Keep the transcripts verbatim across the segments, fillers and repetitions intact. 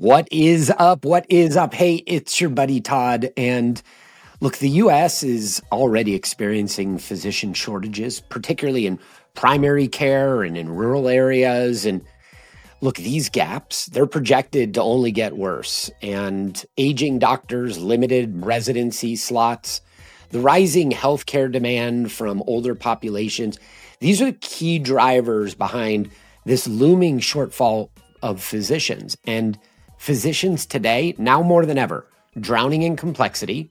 What is up? What is up? Hey, it's your buddy Todd. And look, the U S is already experiencing physician shortages, particularly in primary care and in rural areas. And look, these gaps, they're projected to only get worse. And aging doctors, limited residency slots, the rising healthcare demand from older populations, these are key drivers behind this looming shortfall of physicians. And physicians today, now more than ever, drowning in complexity,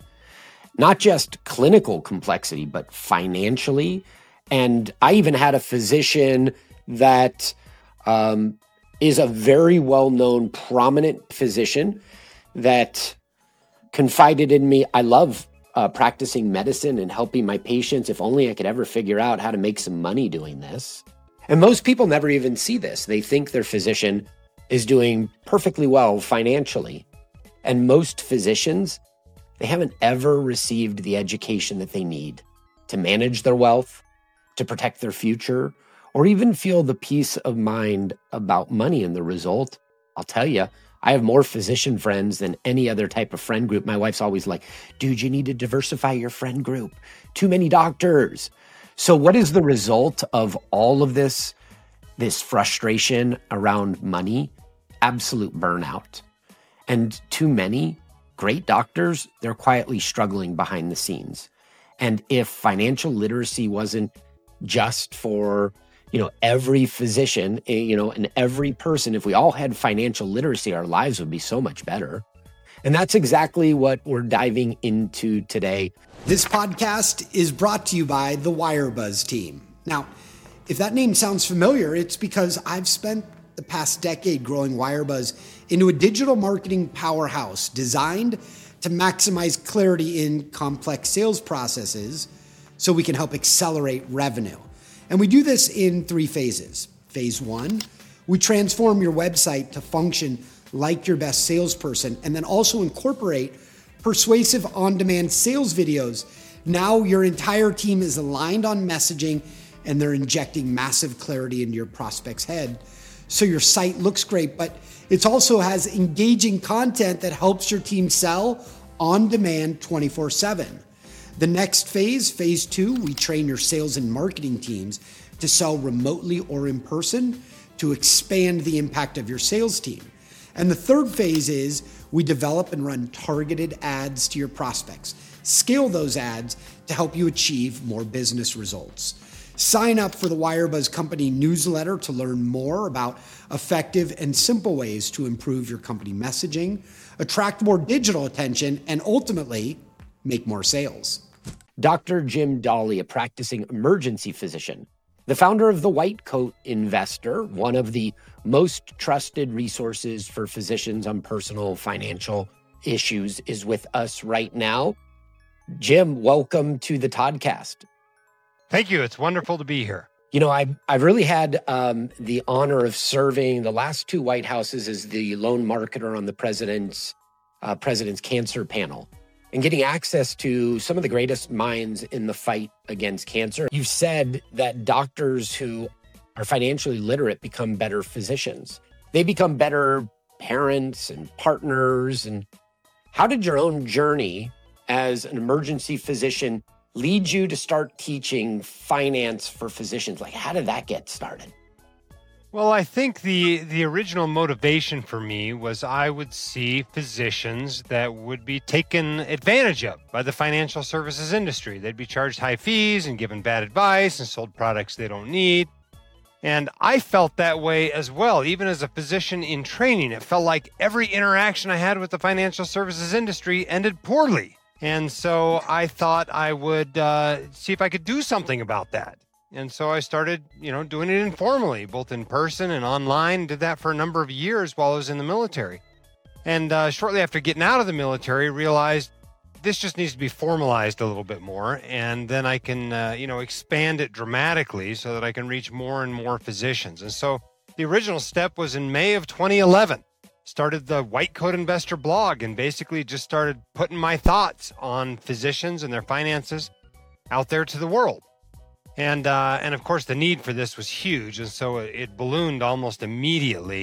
not just clinical complexity, but financially. And I even had a physician that um, is a very well-known, prominent physician that confided in me. I love uh, practicing medicine and helping my patients. If only I could ever figure out how to make some money doing this. And most people never even see this. They think their physician is doing perfectly well financially. And most physicians, they haven't ever received the education that they need to manage their wealth, to protect their future, or even feel the peace of mind about money. And the result, I'll tell you, I have more physician friends than any other type of friend group. My wife's always like, dude, you need to diversify your friend group. Too many doctors. So what is the result of all of this, this frustration around money? Absolute burnout. And too many great doctors, they're quietly struggling behind the scenes. And if financial literacy wasn't just for, you know, every physician, you know, and every person, if we all had financial literacy, our lives would be so much better. And that's exactly what we're diving into today. This podcast is brought to you by the Wirebuzz team. Now, if that name sounds familiar, it's because I've spent the past decade growing Wirebuzz into a digital marketing powerhouse designed to maximize clarity in complex sales processes so we can help accelerate revenue. And we do this in three phases. Phase one, we transform your website to function like your best salesperson, and then also incorporate persuasive on-demand sales videos. Now your entire team is aligned on messaging and they're injecting massive clarity into your prospect's head. So your site looks great, but it also has engaging content that helps your team sell on demand twenty-four seven. The next phase, phase two, we train your sales and marketing teams to sell remotely or in person to expand the impact of your sales team. And the third phase is we develop and run targeted ads to your prospects. Scale those ads to help you achieve more business results. Sign up for the Wirebuzz Company newsletter to learn more about effective and simple ways to improve your company messaging, attract more digital attention, and ultimately make more sales. Doctor Jim Dahle, a practicing emergency physician, the founder of the White Coat Investor, one of the most trusted resources for physicians on personal financial issues, is with us right now. Jim, welcome to the Toddcast. Thank you. It's wonderful to be here. You know, I've, I've really had um, the honor of serving the last two White Houses as the lone marketer on the president's, uh, president's cancer panel and getting access to some of the greatest minds in the fight against cancer. You've said that doctors who are financially literate become better physicians. They become better parents and partners. And how did your own journey as an emergency physician lead you to start teaching finance for physicians? Like, how did that get started? Well, I think the the original motivation for me was I would see physicians that would be taken advantage of by the financial services industry. They'd be charged high fees and given bad advice and sold products they don't need. And I felt that way as well, even as a physician in training. It felt like every interaction I had with the financial services industry ended poorly. And so I thought I would uh, see if I could do something about that. And so I started, you know, doing it informally, both in person and online. Did that for a number of years while I was in the military. And uh, shortly after getting out of the military, realized this just needs to be formalized a little bit more. And then I can, uh, you know, expand it dramatically so that I can reach more and more physicians. And so the original step was in May of twenty eleven. Started the White Coat Investor blog and basically just started putting my thoughts on physicians and their finances out there to the world. And uh, and of course, the need for this was huge. And so it, it ballooned almost immediately.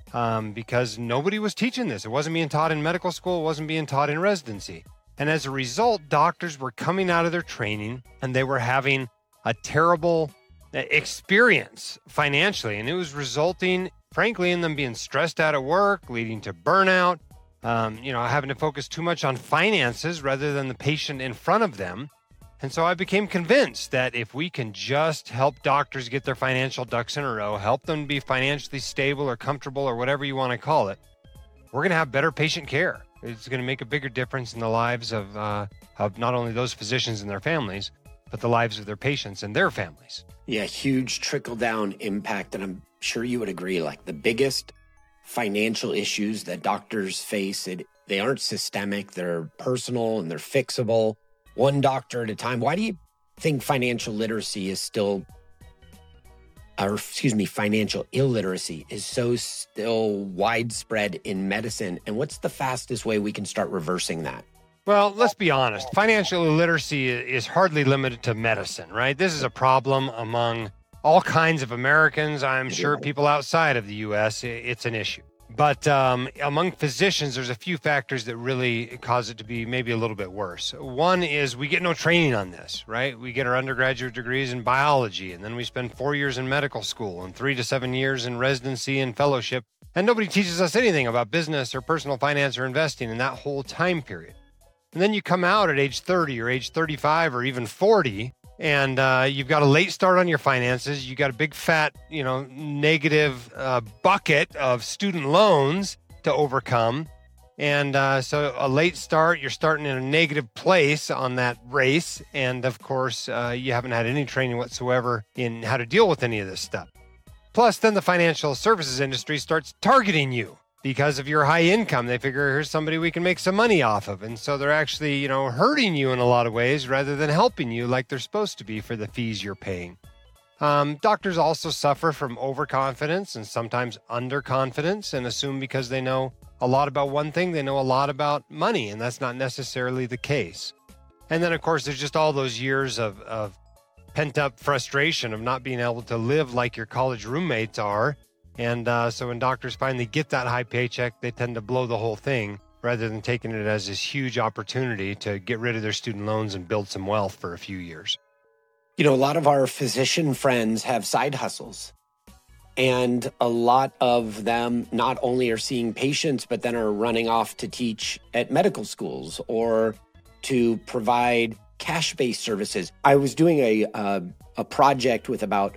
um, because nobody was teaching this. It wasn't being taught in medical school. It wasn't being taught in residency. And as a result, doctors were coming out of their training and they were having a terrible experience financially. And it was resulting, frankly, in them being stressed out at work, leading to burnout, um, you know, having to focus too much on finances rather than the patient in front of them. And so I became convinced that if we can just help doctors get their financial ducks in a row, help them be financially stable or comfortable or whatever you want to call it, we're going to have better patient care. It's going to make a bigger difference in the lives of, uh, of not only those physicians and their families, but the lives of their patients and their families. Yeah, huge trickle-down impact. And I'm sure you would agree, like the biggest financial issues that doctors face, it, they aren't systemic, they're personal and they're fixable. One doctor at a time. Why do you think financial literacy is still, or excuse me, financial illiteracy is so still widespread in medicine? And what's the fastest way we can start reversing that? Well, let's be honest. Financial illiteracy is hardly limited to medicine, right? This is a problem among all kinds of Americans. I'm sure people outside of the U S, it's an issue. But um, among physicians, there's a few factors that really cause it to be maybe a little bit worse. One is we get no training on this, right? We get our undergraduate degrees in biology, and then we spend four years in medical school and three to seven years in residency and fellowship. And nobody teaches us anything about business or personal finance or investing in that whole time period. And then you come out at age thirty or age thirty-five or even forty, and uh, you've got a late start on your finances. You got a big fat, you know, negative uh, bucket of student loans to overcome. And uh, so a late start, you're starting in a negative place on that race. And of course, uh, you haven't had any training whatsoever in how to deal with any of this stuff. Plus, then the financial services industry starts targeting you because of your high income. They figure, here's somebody we can make some money off of. And so they're actually, you know, hurting you in a lot of ways rather than helping you like they're supposed to be for the fees you're paying. Um, doctors also suffer from overconfidence and sometimes underconfidence and assume because they know a lot about one thing, they know a lot about money. And that's not necessarily the case. And then, of course, there's just all those years of, of pent-up frustration of not being able to live like your college roommates are. And uh, so when doctors finally get that high paycheck, they tend to blow the whole thing rather than taking it as this huge opportunity to get rid of their student loans and build some wealth for a few years. You know, a lot of our physician friends have side hustles. And a lot of them not only are seeing patients, but then are running off to teach at medical schools or to provide cash-based services. I was doing a, uh, a project with about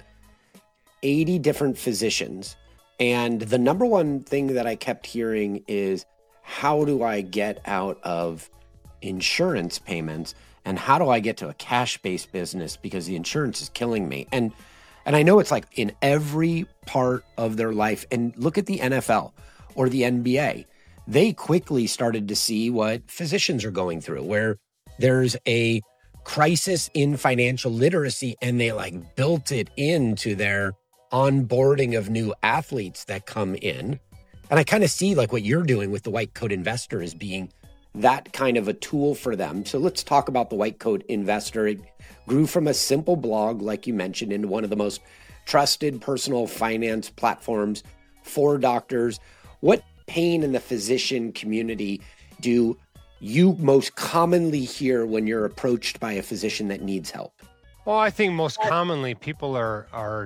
eighty different physicians. And the number one thing that I kept hearing is, how do I get out of insurance payments and how do I get to a cash-based business because the insurance is killing me? And and I know it's like in every part of their life. And look at the N F L or the N B A. They quickly started to see what physicians are going through, where there's a crisis in financial literacy and they like built it into their onboarding of new athletes that come in. And I kind of see like what you're doing with the White Coat Investor as being that kind of a tool for them. So let's talk about the White Coat Investor. It grew from a simple blog, like you mentioned, into one of the most trusted personal finance platforms for doctors. What pain in the physician community do you most commonly hear when you're approached by a physician that needs help? Well, I think most commonly people are are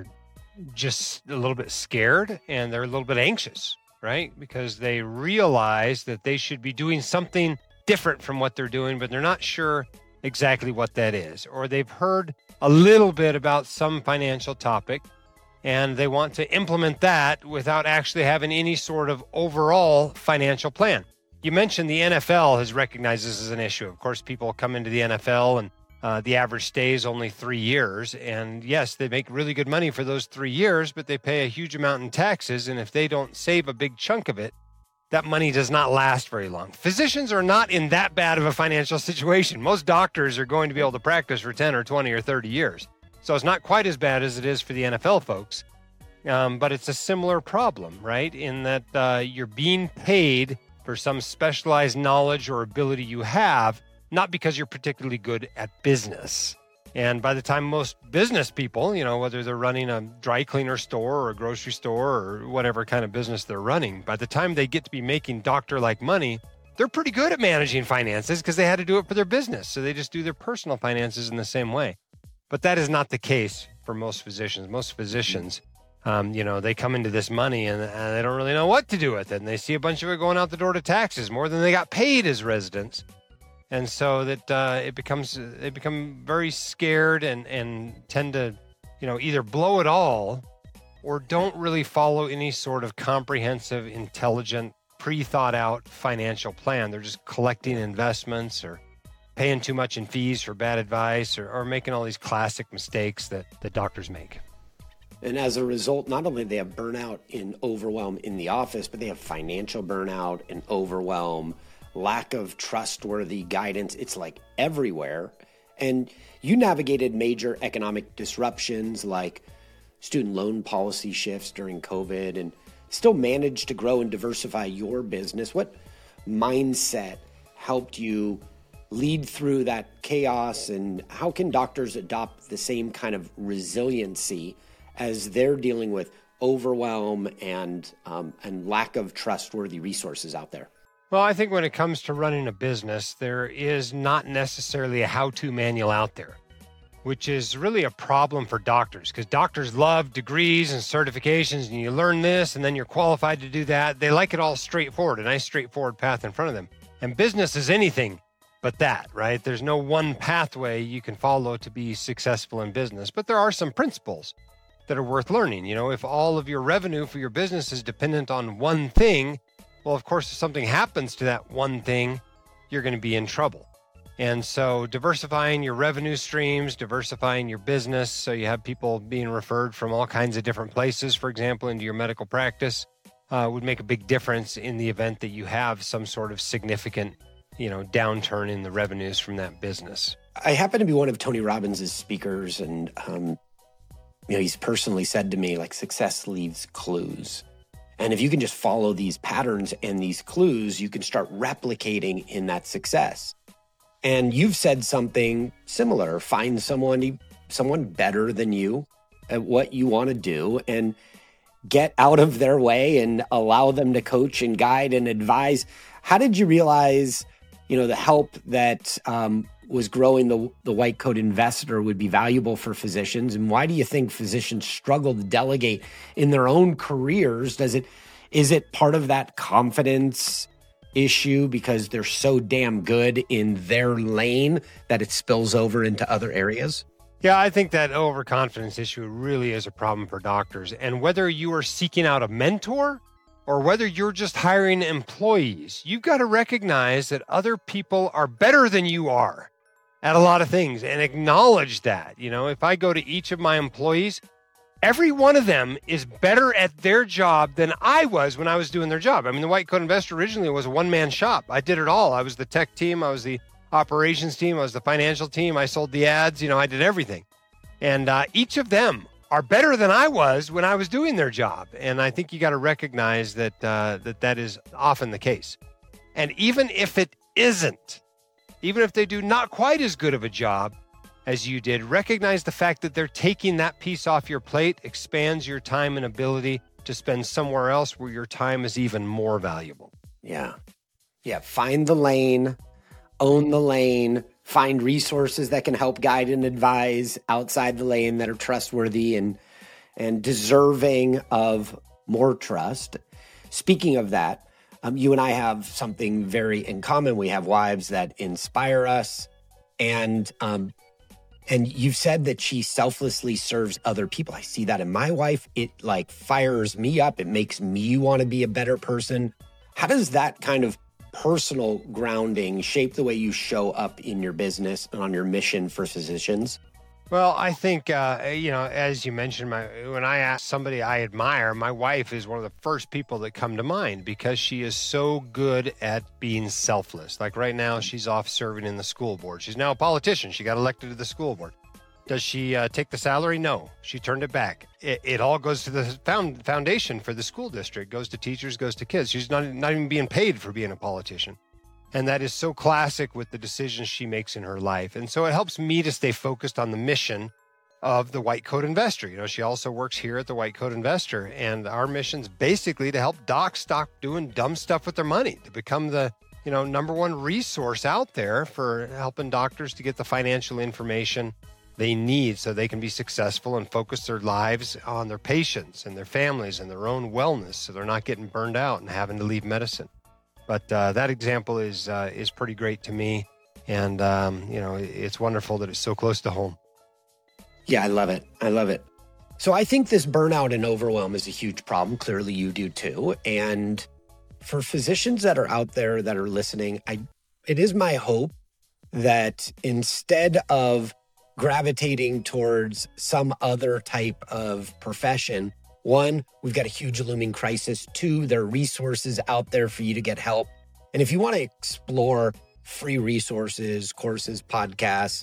just a little bit scared and they're a little bit anxious, right? Because they realize that they should be doing something different from what they're doing, but they're not sure exactly what that is. Or they've heard a little bit about some financial topic and they want to implement that without actually having any sort of overall financial plan. You mentioned the N F L has recognized this as an issue. Of course, people come into the N F L and Uh, the average stay is only three years. And yes, they make really good money for those three years, but they pay a huge amount in taxes. And if they don't save a big chunk of it, that money does not last very long. Physicians are not in that bad of a financial situation. Most doctors are going to be able to practice for ten or twenty or thirty years. So it's not quite as bad as it is for the N F L folks. Um, but it's a similar problem, right? In that uh, you're being paid for some specialized knowledge or ability you have, not because you're particularly good at business. And by the time most business people, you know, whether they're running a dry cleaner store or a grocery store or whatever kind of business they're running, by the time they get to be making doctor-like money, they're pretty good at managing finances because they had to do it for their business. So they just do their personal finances in the same way. But that is not the case for most physicians. Most physicians, um, you know, they come into this money and, and they don't really know what to do with it. And they see a bunch of it going out the door to taxes, more than they got paid as residents. And so that uh, it becomes, they become very scared and, and tend to, you know, either blow it all or don't really follow any sort of comprehensive, intelligent, pre-thought out financial plan. They're just collecting investments or paying too much in fees for bad advice or, or making all these classic mistakes that, that doctors make. And as a result, not only do they have burnout and overwhelm in the office, but they have financial burnout and overwhelm, lack of trustworthy guidance. It's like everywhere. And you navigated major economic disruptions like student loan policy shifts during COVID and still managed to grow and diversify your business. What mindset helped you lead through that chaos, and how can doctors adopt the same kind of resiliency as they're dealing with overwhelm and um, and lack of trustworthy resources out there? Well, I think when it comes to running a business, there is not necessarily a how-to manual out there, which is really a problem for doctors because doctors love degrees and certifications, and you learn this and then you're qualified to do that. They like it all straightforward, a nice straightforward path in front of them. And business is anything but that, right? There's no one pathway you can follow to be successful in business, but there are some principles that are worth learning. You know, if all of your revenue for your business is dependent on one thing, well, of course, if something happens to that one thing, you're going to be in trouble. And so diversifying your revenue streams, diversifying your business, so you have people being referred from all kinds of different places, for example, into your medical practice, uh, would make a big difference in the event that you have some sort of significant, you know, downturn in the revenues from that business. I happen to be one of Tony Robbins' speakers, and um, you know, he's personally said to me, like, success leaves clues. And if you can just follow these patterns and these clues, you can start replicating in that success. And you've said something similar. Find someone, someone better than you at what you want to do and get out of their way and allow them to coach and guide and advise. How did you realize, you know, the help that um, was growing the, the White Coat Investor would be valuable for physicians? And why do you think physicians struggle to delegate in their own careers? Does it, is it part of that confidence issue because they're so damn good in their lane that it spills over into other areas? Yeah, I think that overconfidence issue really is a problem for doctors. And whether you are seeking out a mentor or whether you're just hiring employees, you've got to recognize that other people are better than you are at a lot of things and acknowledge that. You know, if I go to each of my employees, every one of them is better at their job than I was when I was doing their job. I mean, the White Coat Investor originally was a one-man shop. I did it all. I was the tech team. I was the operations team. I was the financial team. I sold the ads. You know, I did everything. And uh, each of them are better than I was when I was doing their job. And I think you got to recognize that, uh, that that is often the case. And even if it isn't, even if they do not quite as good of a job as you did, recognize the fact that they're taking that piece off your plate expands your time and ability to spend somewhere else where your time is even more valuable. Yeah. Yeah. Find the lane, own the lane, find resources that can help guide and advise outside the lane that are trustworthy and, and deserving of more trust. Speaking of that, um, you and I have something very in common. We have wives that inspire us, and um, And you've said that she selflessly serves other people. I see that in my wife. It like fires me up. It makes me want to be a better person. How does that kind of personal grounding shape the way you show up in your business and on your mission for physicians? Well, I think, uh, you know, as you mentioned, my, when I ask somebody I admire, my wife is one of the first people that come to mind because she is so good at being selfless. Like right now, she's off serving in the school board. She's now a politician. She got elected to the school board. Does she uh, take the salary? No, she turned it back. It, it all goes to the found, foundation for the school district, goes to teachers, goes to kids. She's not, not even being paid for being a politician. And that is so classic with the decisions she makes in her life. And so it helps me to stay focused on the mission of the White Coat Investor. You know, she also works here at the White Coat Investor. And our mission's basically to help docs stop doing dumb stuff with their money, to become the, you know, number one resource out there for helping doctors to get the financial information they need so they can be successful and focus their lives on their patients and their families and their own wellness, so they're not getting burned out and having to leave medicine. But uh, that example is uh, is pretty great to me, and um, you know, it's wonderful that it's so close to home. Yeah, I love it. I love it. So I think this burnout and overwhelm is a huge problem. Clearly, you do too. And for physicians that are out there that are listening, I it is my hope that instead of gravitating towards some other type of profession, one, we've got a huge looming crisis. Two, there are resources out there for you to get help. And if you want to explore free resources, courses, podcasts,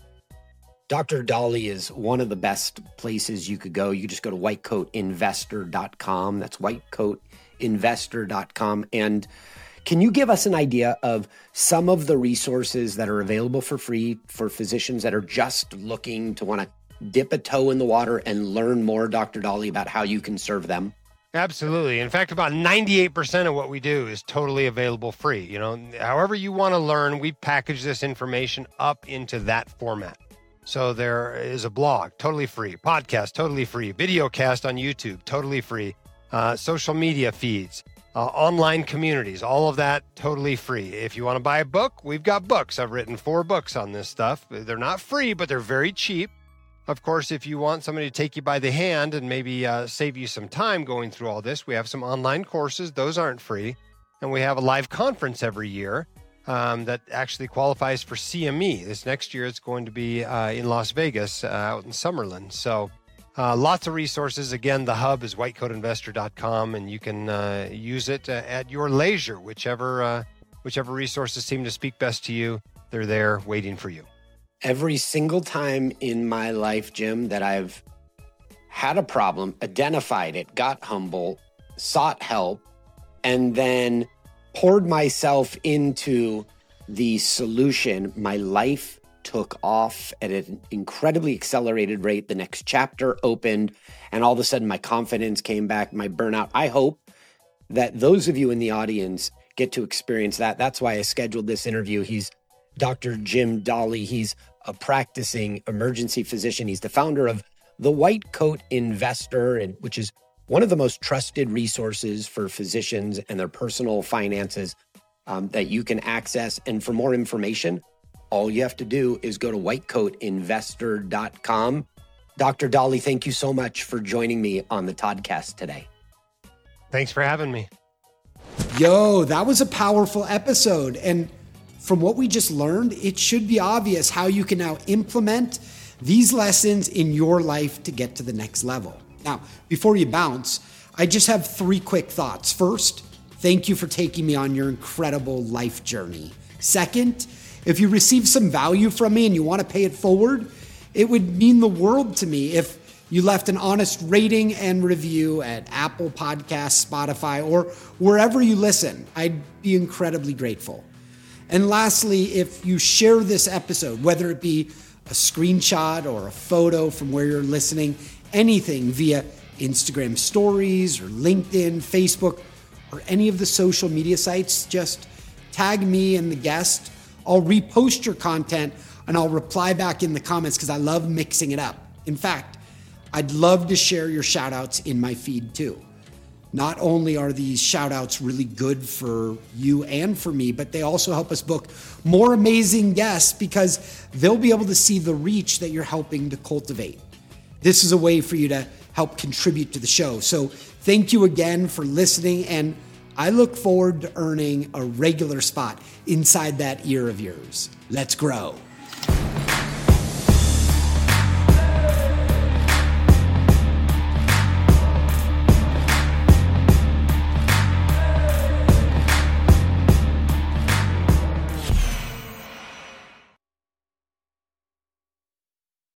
Doctor Dolly is one of the best places you could go. You just go to white coat investor dot com. That's white coat investor dot com. And can you give us an idea of some of the resources that are available for free for physicians that are just looking to want to dip a toe in the water and learn more, Doctor Dolly, about how you can serve them? Absolutely. In fact, about ninety-eight percent of what we do is totally available free. You know, however you want to learn, we package this information up into that format. So there is a blog, totally free, podcast, totally free, video cast on YouTube, totally free, uh, social media feeds, uh, online communities, all of that totally free. If you want to buy a book, we've got books. I've written four books on this stuff. They're not free, but they're very cheap. Of course, if you want somebody to take you by the hand and maybe uh, save you some time going through all this, we have some online courses. Those aren't free. And we have a live conference every year um, that actually qualifies for C M E. This next year, it's going to be uh, in Las Vegas, uh, out in Summerlin. So uh, lots of resources. Again, the hub is white coat investor dot com, and you can uh, use it uh, at your leisure. Whichever, uh, whichever resources seem to speak best to you, they're there waiting for you. Every single time in my life, Jim, that I've had a problem, identified it, got humble, sought help, and then poured myself into the solution, my life took off at an incredibly accelerated rate. The next chapter opened, and all of a sudden my confidence came back, my burnout. I hope that those of you in the audience get to experience that. That's why I scheduled this interview. He's Doctor Jim Dolly. He's a practicing emergency physician. He's the founder of the White Coat Investor, and which is one of the most trusted resources for physicians and their personal finances um, that you can access. And for more information, all you have to do is go to white coat investor dot com. Doctor Dolly, thank you so much for joining me on the Toddcast today. Thanks for having me. Yo, that was a powerful episode. And from what we just learned, it should be obvious how you can now implement these lessons in your life to get to the next level. Now, before you bounce, I just have three quick thoughts. First, thank you for taking me on your incredible life journey. Second, if you receive some value from me and you want to pay it forward, it would mean the world to me if you left an honest rating and review at Apple Podcasts, Spotify, or wherever you listen. I'd be incredibly grateful. And lastly, if you share this episode, whether it be a screenshot or a photo from where you're listening, anything via Instagram stories or LinkedIn, Facebook, or any of the social media sites, just tag me and the guest. I'll repost your content and I'll reply back in the comments because I love mixing it up. In fact, I'd love to share your shout outs in my feed too. Not only are these shout outs really good for you and for me, but they also help us book more amazing guests because they'll be able to see the reach that you're helping to cultivate. This is a way for you to help contribute to the show. So thank you again for listening, and I look forward to earning a regular spot inside that ear of yours. Let's grow.